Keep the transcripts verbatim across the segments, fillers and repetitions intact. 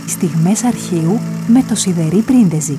Στιγμές αρχείου με το Σιδερή Πρίντεζι.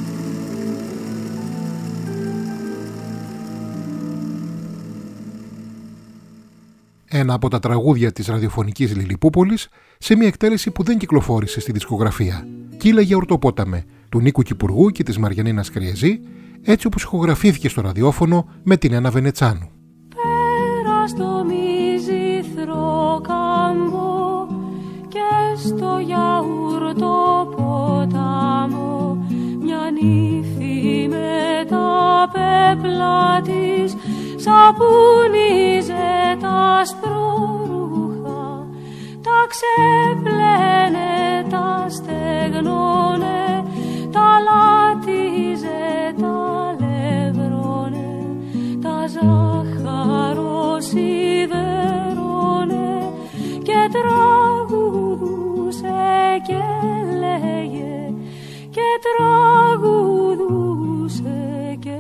Ένα από τα τραγούδια της ραδιοφωνικής Λιλιπούπολης σε μια εκτέλεση που δεν κυκλοφόρησε στη δισκογραφία. «Κύλα για ορτοπόταμε» του Νίκου Κυπουργού και της Μαριανίνας Κριεζή, έτσι όπως ηχογραφήθηκε στο ραδιόφωνο με την Ένα Βενετσάνου. Πέρα στο μυζήθρο κάμπο και στο γιαούρτο ποτάμο, μια νύφη με τα πέπλα της σαπούνιζε τα σπρορούχα, τα ξέπλαινε, τα στεγνώνε, τα λάτιζε, τα λευρώνε, τα ζάχαρο σιδερώνε και τραγουδούσε και λέγε, και τραγουδούσε και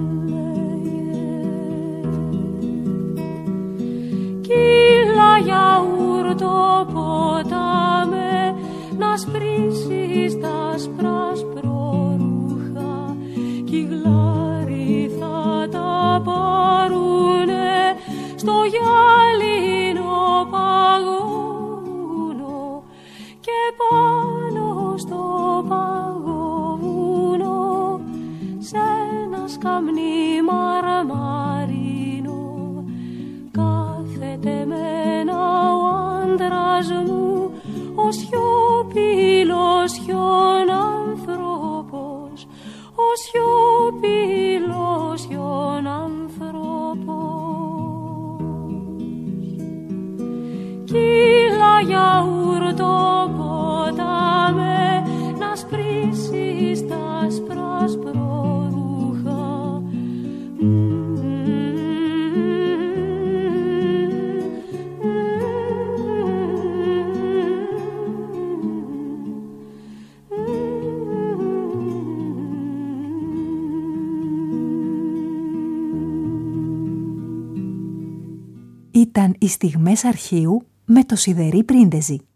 κύλα γιαούρτο ποτάμε, να σπρίσεις τα σπράσπρο-ρούχα κι οι γλάροι θα τα πάρουνε στο γυάλινο παγόβουνο και πάνω στο παγόβουνο σ' ένα σκαμνί μαρμαρίνο κάθεται ο άντρας μου, ο σιωπηλός χιον άνθρωπος, ο σιωπηλός χιον άνθρωπος. Κύλα γιαούρτο ποτάμε, να σπρίσεις τα σπράσπρο-ρούχα. Ήταν οι Στιγμές αρχείου με το Σιδερή Πρίντεζι.